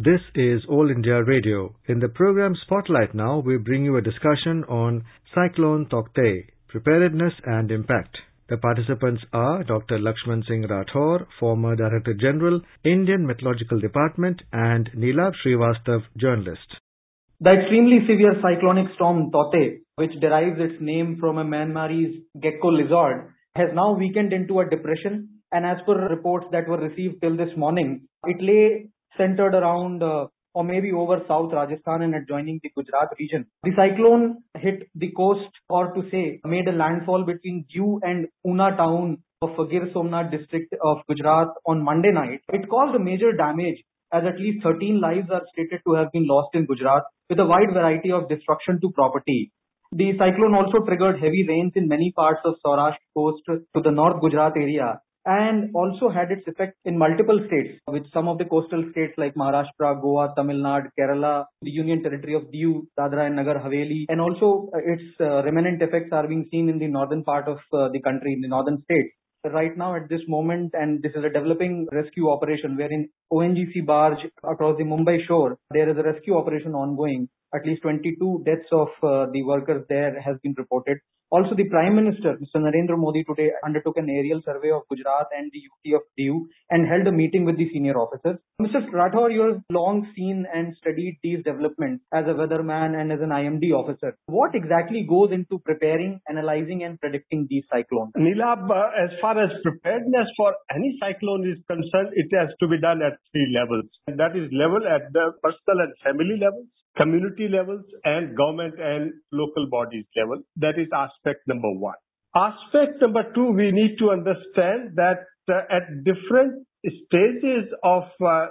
This is All India Radio. In the program Spotlight now, we bring you a discussion on Cyclone Tauktae, preparedness and impact. The participants are Dr. Lakshman Singh Rathore, former Director General, Indian Meteorological Department, and Neelab Srivastav, journalist. The extremely severe cyclonic storm Tauktae, which derives its name from a Myanmarese gecko lizard, has now weakened into a depression, and as per reports that were received till this morning, it lay centered around or maybe over South Rajasthan and adjoining the Gujarat region. The cyclone hit the coast, or to say, made a landfall between Diu and Una town of Gir Somnath district of Gujarat on Monday night. It caused a major damage, as at least 13 lives are stated to have been lost in Gujarat, with a wide variety of destruction to property. The cyclone also triggered heavy rains in many parts of Saurashtra coast to the North Gujarat area, and also had its effect in multiple states, with some of the coastal states like Maharashtra, Goa, Tamil Nadu, Kerala, the Union Territory of Diu, Dadra and Nagar Haveli, and also its remnant effects are being seen in the northern part of the country, in the northern states. Right now at this moment, and this is a developing rescue operation wherein ONGC barge across the Mumbai shore, there is a rescue operation ongoing. At least 22 deaths of the workers there has been reported. Also, the Prime Minister, Mr. Narendra Modi, today undertook an aerial survey of Gujarat and the UT of Diu and held a meeting with the senior officers. Mr. Rathore, you have long seen and studied these developments as a weatherman and as an IMD officer. What exactly goes into preparing, analyzing and predicting these cyclones? Neelab, as far as preparedness for any cyclone is concerned, it has to be done at three levels. And that is level at the personal and family levels, community levels, and government and local bodies level. That is aspect number one. Aspect number two, we need to understand that at different stages of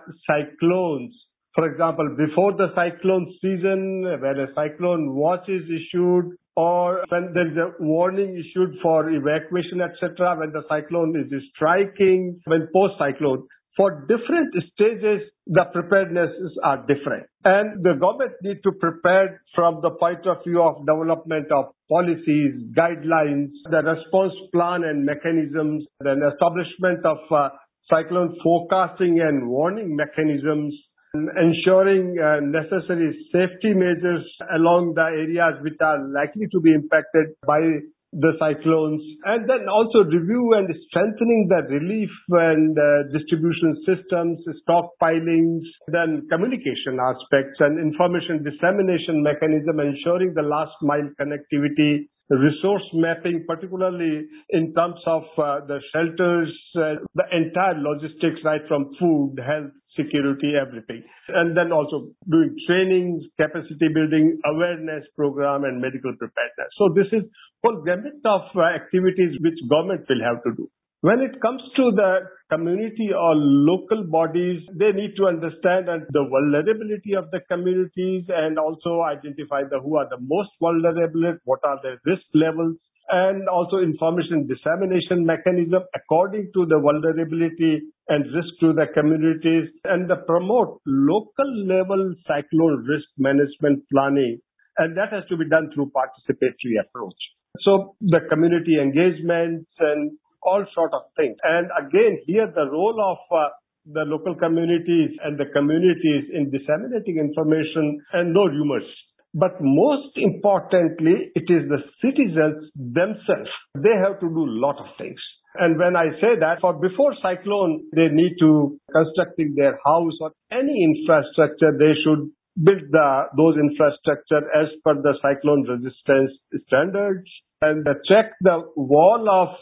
cyclones, for example, before the cyclone season, when a cyclone watch is issued, or when there is a warning issued for evacuation, etc., when the cyclone is striking, when post-cyclone, for different stages, the preparednesses are different. And the government need to prepare from the point of view of development of policies, guidelines, the response plan and mechanisms, the establishment of cyclone forecasting and warning mechanisms, ensuring necessary safety measures along the areas which are likely to be impacted by the cyclones, and then also review and strengthening the relief and distribution systems, stockpilings, then communication aspects and information dissemination mechanism, ensuring the last mile connectivity, resource mapping, particularly in terms of the shelters, the entire logistics, right from food, health, security, everything. And then also doing trainings, capacity building, awareness program, and medical preparedness. So this is whole gamut of activities which government will have to do. When it comes to the community or local bodies, they need to understand the vulnerability of the communities and also identify who are the most vulnerable, what are their risk levels, and also information dissemination mechanism according to the vulnerability and risk to the communities, and promote local level cyclone risk management planning. And that has to be done through participatory approach. So the community engagements and all sort of things. And again, here the role of the local communities and the communities in disseminating information and no rumors. But most importantly, it is the citizens themselves. They have to do a lot of things. And when I say that, for before cyclone, they need to constructing their house or any infrastructure, they should build those infrastructure as per the cyclone resistance standards, and check the wall of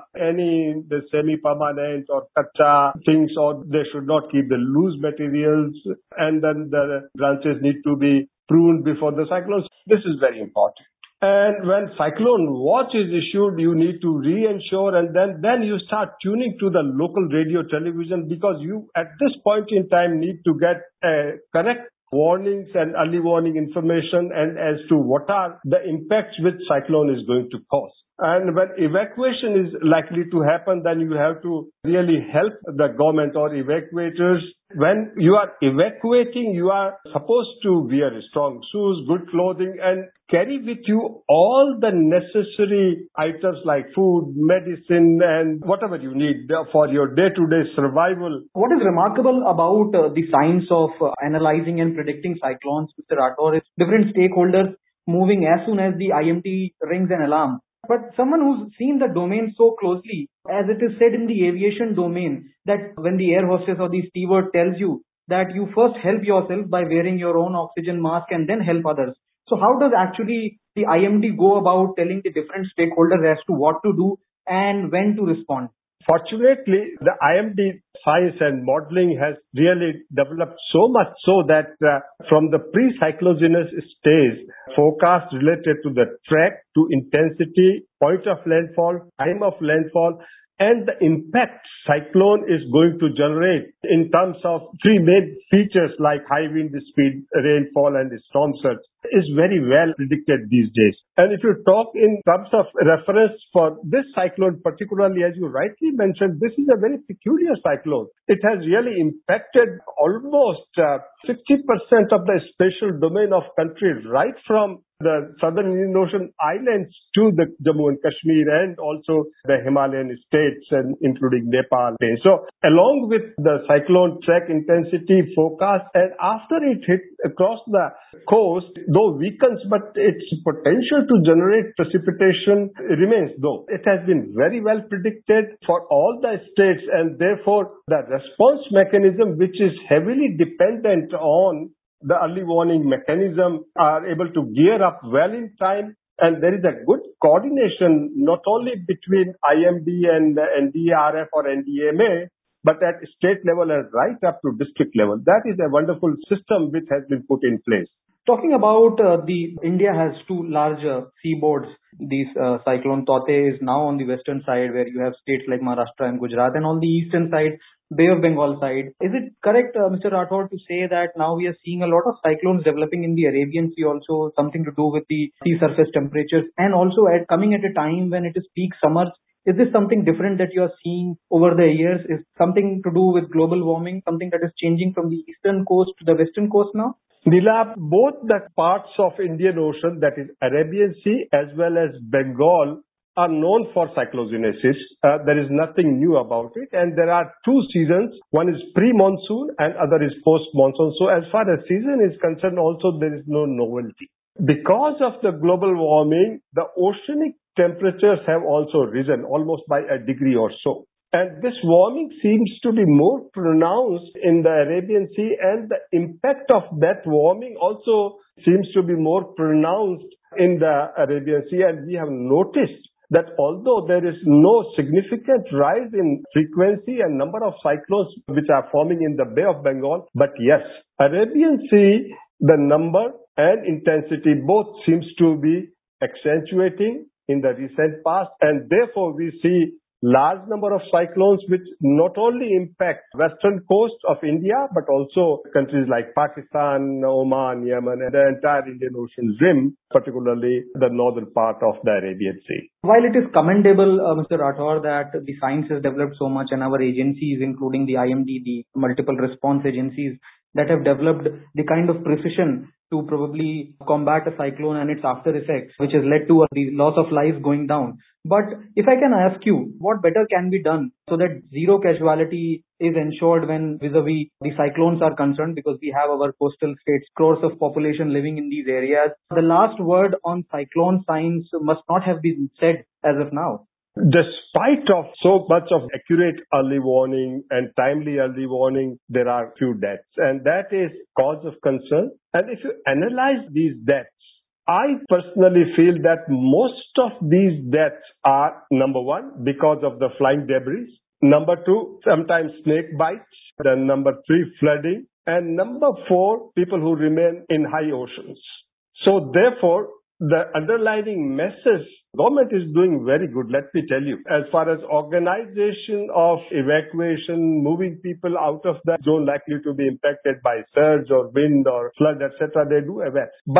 the semi-permanent or kacha things, or they should not keep the loose materials, and then the branches need to be pruned before the cyclones. This is very important. And when cyclone watch is issued, you need to re-ensure, and then you start tuning to the local radio television, because you at this point in time need to get correct warnings and early warning information and as to what are the impacts which cyclone is going to cause. And when evacuation is likely to happen, then you have to really help the government or evacuators. When you are evacuating, you are supposed to wear strong shoes, good clothing, and carry with you all the necessary items like food, medicine, and whatever you need for your day-to-day survival. What is remarkable about the science of analyzing and predicting cyclones, Mr. Rathore, is different stakeholders moving as soon as the IMD rings an alarm. But someone who's seen the domain so closely, as it is said in the aviation domain, that when the air hostess or the steward tells you that you first help yourself by wearing your own oxygen mask and then help others. So how does actually the IMD go about telling the different stakeholders as to what to do and when to respond? Fortunately, the IMD science and modeling has really developed so much so that from the pre-cyclogenous stage, forecast related to the track, to intensity, point of landfall, time of landfall, and the impact cyclone is going to generate in terms of three main features like high wind speed, rainfall, and storm surge is very well predicted these days. And if you talk in terms of reference for this cyclone, particularly as you rightly mentioned, this is a very peculiar cyclone. It has really impacted almost 60% of the spatial domain of country, right from the southern Indian Ocean islands to the Jammu and Kashmir and also the Himalayan states and including Nepal. So along with the cyclone track intensity forecast, and after it hit across the coast, though weakens, but its potential to generate precipitation remains, though. It has been very well predicted for all the states, and therefore the response mechanism, which is heavily dependent on the early warning mechanism, are able to gear up well in time. And there is a good coordination not only between IMD and NDRF or NDMA, but at state level and right up to district level. That is a wonderful system which has been put in place. Talking about India has two large seaboards. This cyclone Taute is now on the western side, where you have states like Maharashtra and Gujarat, and on the eastern side, Bay of Bengal side. Is it correct, Mr. Rathore, to say that now we are seeing a lot of cyclones developing in the Arabian Sea, also something to do with the sea surface temperatures, and also coming at a time when it is peak summers? Is this something different that you are seeing over the years? Is something to do with global warming, something that is changing from the eastern coast to the western coast now? Nila, both the parts of Indian Ocean, that is Arabian Sea as well as Bengal, are known for cyclogenesis. There is nothing new about it. And there are two seasons. One is pre-monsoon and other is post-monsoon. So as far as season is concerned, also there is no novelty. Because of the global warming, the oceanic temperatures have also risen almost by a degree or so. And this warming seems to be more pronounced in the Arabian Sea, and the impact of that warming also seems to be more pronounced in the Arabian Sea. And we have noticed that although there is no significant rise in frequency and number of cyclones which are forming in the Bay of Bengal, but yes, Arabian Sea, the number and intensity both seems to be accentuating in the recent past, and therefore we see large number of cyclones which not only impact western coast of India, but also countries like Pakistan, Oman, Yemen, and the entire Indian Ocean rim, particularly the northern part of the Arabian Sea. While it is commendable, Mr. Rathore, that the science has developed so much and our agencies, including the IMD, the multiple response agencies that have developed the kind of precision to probably combat a cyclone and its after effects, which has led to the loss of lives going down. But if I can ask you, what better can be done so that zero casualty is ensured when vis-a-vis the cyclones are concerned, because we have our coastal states, crores of population living in these areas. The last word on cyclone science must not have been said as of now. Despite of so much of accurate early warning and timely early warning, there are few deaths, and that is cause of concern. And if you analyze these deaths, I personally feel that most of these deaths are, number one, because of the flying debris, number two, sometimes snake bites, then number three, flooding, and number four, people who remain in high oceans. So therefore, the underlying message, government is doing very good, let me tell you. As far as organization of evacuation, moving people out of the zone likely to be impacted by surge or wind or flood, etc., they do aware. But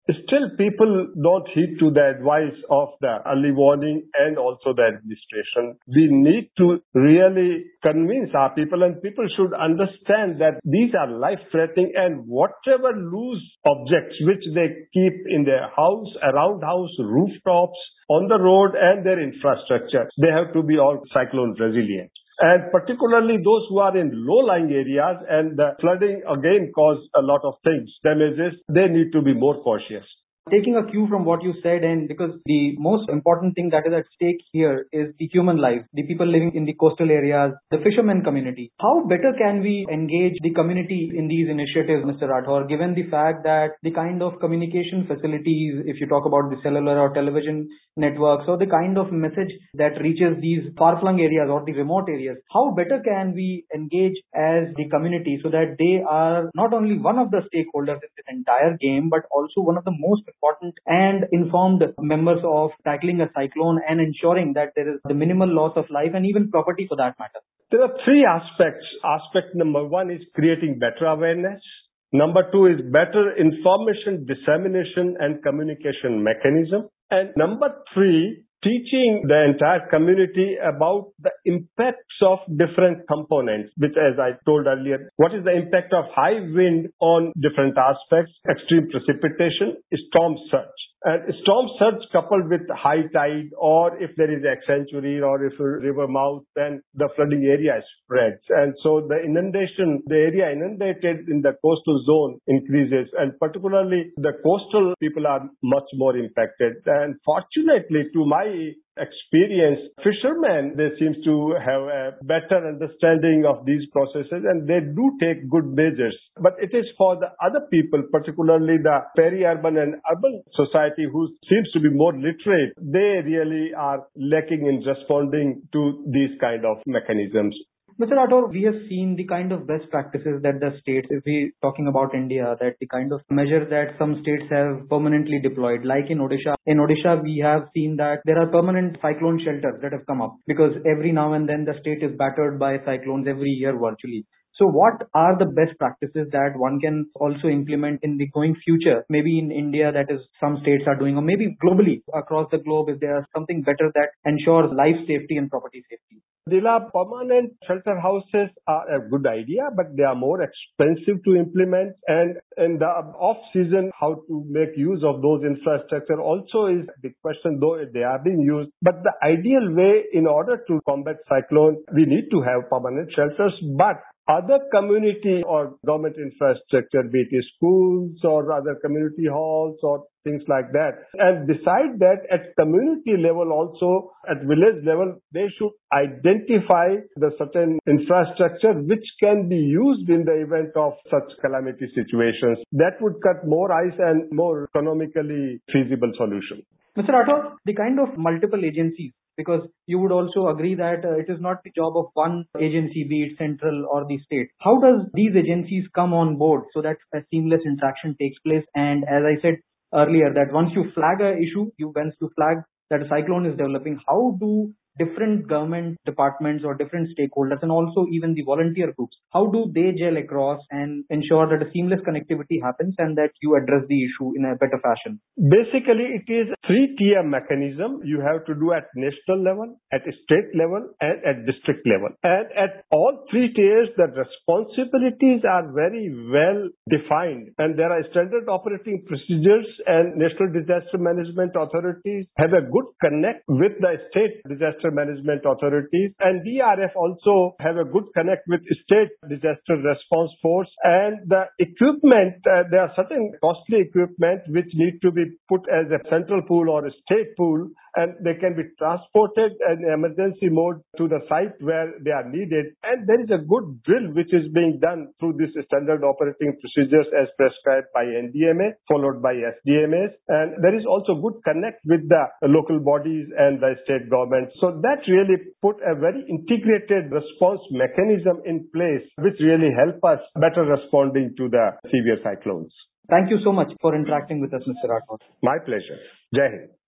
Still, people don't heed to the advice of the early warning and also the administration. We need to really convince our people, and people should understand that these are life-threatening, and whatever loose objects which they keep in their house, around house, rooftops, on the road and their infrastructure, they have to be all cyclone resilient. And particularly those who are in low-lying areas, and the flooding again cause a lot of things, damages, they need to be more cautious. Taking a cue from what you said, and because the most important thing that is at stake here is the human life, the people living in the coastal areas, the fishermen community. How better can we engage the community in these initiatives, Mr. Rathore, given the fact that the kind of communication facilities, if you talk about the cellular or television networks, or the kind of message that reaches these far-flung areas or the remote areas, how better can we engage as the community so that they are not only one of the stakeholders in this entire game, but also one of the most important and informed members of tackling a cyclone and ensuring that there is the minimal loss of life and even property for that matter? There are three aspects. Aspect number one is creating better awareness. Number two is better information dissemination and communication mechanism. And number three, teaching the entire community about the impacts of different components, which, as I told earlier, what is the impact of high wind on different aspects, extreme precipitation, storm surge. And storm surge coupled with high tide, or if there is sanctuary or if a river mouth, then the flooding area spreads. And so the inundation, the area inundated in the coastal zone increases, and particularly the coastal people are much more impacted. And fortunately, to my experience, fishermen, they seem to have a better understanding of these processes, and they do take good measures. But it is for the other people, particularly the peri-urban and urban society, who seems to be more literate, they really are lacking in responding to these kind of mechanisms. Mr. Rathore, we have seen the kind of best practices that the states, if we're talking about India, that the kind of measures that some states have permanently deployed, like in Odisha. In Odisha, we have seen that there are permanent cyclone shelters that have come up because every now and then the state is battered by cyclones every year virtually. So what are the best practices that one can also implement in the going future? Maybe in India, that is some states are doing, or maybe globally across the globe, if there is something better that ensures life safety and property safety. Dila, permanent shelter houses are a good idea, but they are more expensive to implement. And in the off-season, how to make use of those infrastructure also is a big question, though they are being used. But the ideal way, in order to combat cyclone, we need to have permanent shelters, but other community or government infrastructure, be it schools or other community halls or things like that. And beside that, at community level also, at village level, they should identify the certain infrastructure which can be used in the event of such calamity situations. That would cut more ice and more economically feasible solution. Mr. Rathore, the kind of multiple agencies, because you would also agree that it is not the job of one agency, be it central or the state. How does these agencies come on board so that a seamless interaction takes place? And as I said earlier, that once you flag an issue, once you flag that a cyclone is developing, how do different government departments or different stakeholders and also even the volunteer groups, how do they gel across and ensure that a seamless connectivity happens and that you address the issue in a better fashion? Basically, it is a three-tier mechanism you have to do at national level, at state level, and at district level. And at all three tiers, the responsibilities are very well defined. And there are standard operating procedures, and National Disaster Management Authorities have a good connect with the state disaster management authorities, and DRF also have a good connect with state disaster response force. And the equipment, there are certain costly equipment which need to be put as a central pool or a state pool, and they can be transported in emergency mode to the site where they are needed. And there is a good drill which is being done through this standard operating procedures as prescribed by NDMA, followed by SDMAs. And there is also good connect with the local bodies and the state government. So that really put a very integrated response mechanism in place, which really help us better responding to the severe cyclones. Thank you so much for interacting with us, Mr. Rathore. My pleasure. Jai Hind.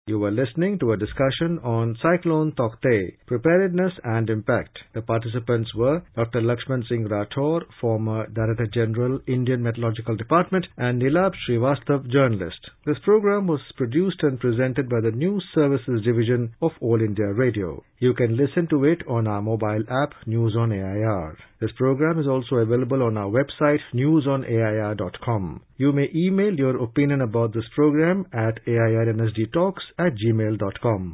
You were listening to a discussion on Cyclone Tauktae, Preparedness and Impact. The participants were Dr. Lakshman Singh Rathore, former Director General, Indian Meteorological Department, and Nilab Srivastav, journalist. This program was produced and presented by the News Services Division of All India Radio. You can listen to it on our mobile app, News on AIR. This program is also available on our website, newsonair.com. You may email your opinion about this program at airnsdtalks@gmail.com.